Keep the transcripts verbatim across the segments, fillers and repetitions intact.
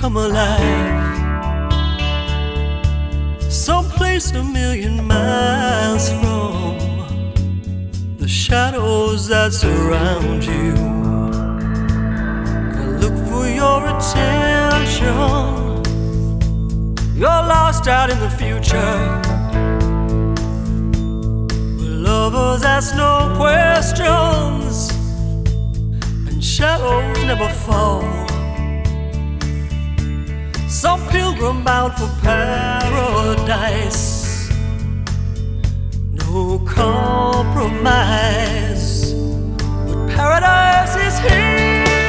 come alive. Someplace a million miles from the shadows that surround you. I look for your attention. You're lost out in the future, where lovers ask no questions and shadows never fall. Some pilgrim bound for paradise, no compromise, but paradise is here.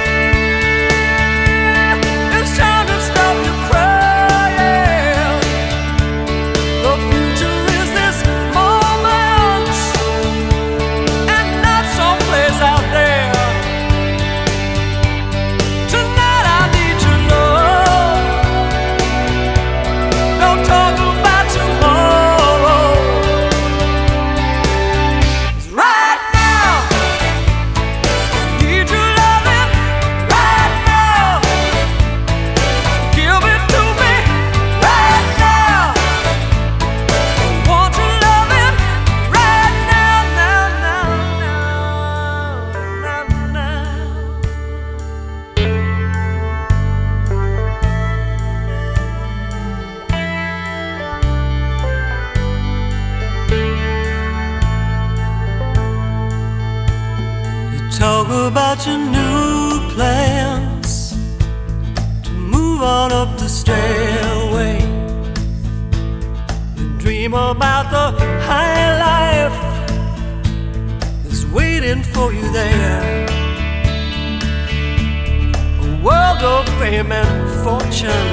It's time to stop your crying. The future is this moment, and not someplace out there. Tonight I need your love. Don't talk about tomorrow. 'Cause right now I need your loving. Right now, give it to me. Right now, I want your loving. Right now, now, now, now, now, now. You talk about your new plans to move on up the stairway. You dream about the high life that's waiting for you there. A world of fame and fortune,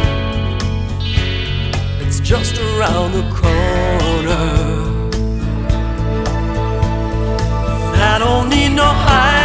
it's just around the corner. I don't need no high